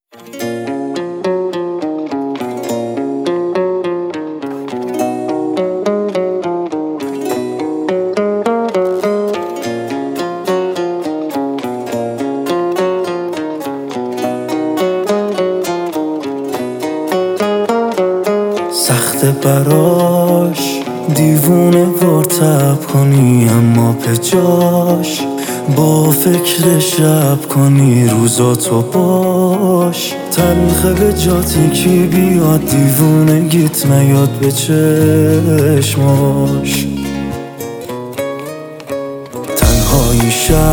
سخته براش دیوونه وارتب کنی، اما به جاش با فکر شب کنی روزاتو باش. تلخه به جاتی کی بیاد دیوونگیت نیاد به چشماش. تنهایی شب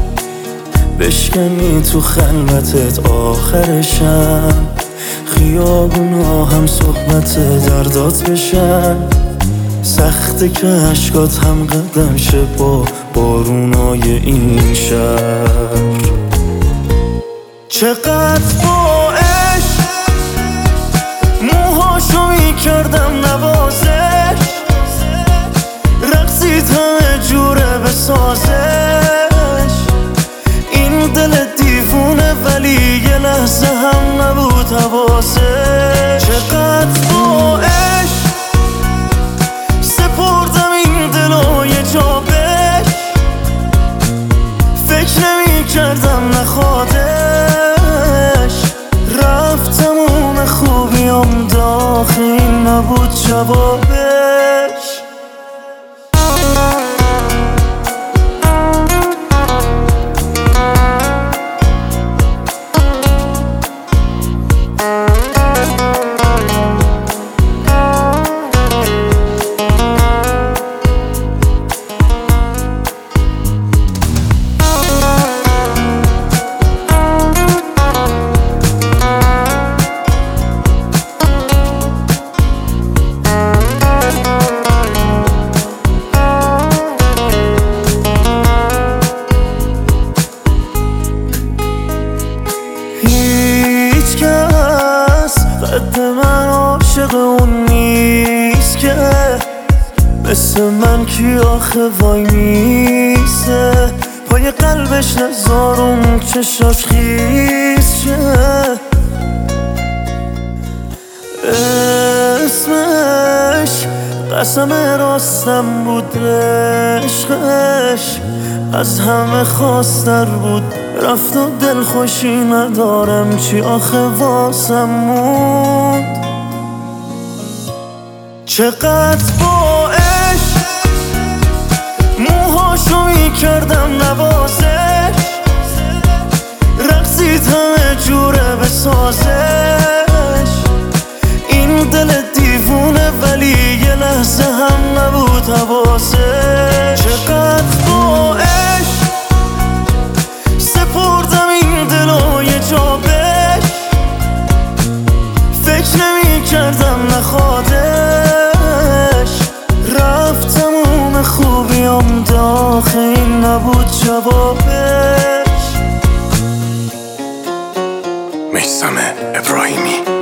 بشکنی تو خلوتت آخرشم، خیابونا هم صحبت دردات بشن. سخته که عشقات هم قدم شه با بارونای این شهر. چقدر با عشق موهاشو میکردم نوازش، رقصید همه جوره بسازش. این دل دیوونه ولی یه لحظه هم نبود حواسش. چقدر با عشق سپردم این دلو یه جا بهش، فکر نمی کردم نخوادش. رفتم اون خوبیام داخل نبود جوابش. قد من عاشق اون نیست که مثل من کی آخه وای میسته پای قلبش نزارم چشاش خیس شه. اسمش قسم راستم بود، عشقش از همه خواستر بود. رفت و دل خوشی ندارم چی آخه واسم موند. چقدر با عشق موهاشو میکردم نوازش، رقصید همه جوره بسازش. این دل دیوونه ولی یه لحظه هم نبود حواسش. چقدر با عشق سپردم این دلو یه جا بهش، فکر نمی کردم نخوادش. رفتم اون خوبیام داخل نبود جوابش. میثم ابراهیمی.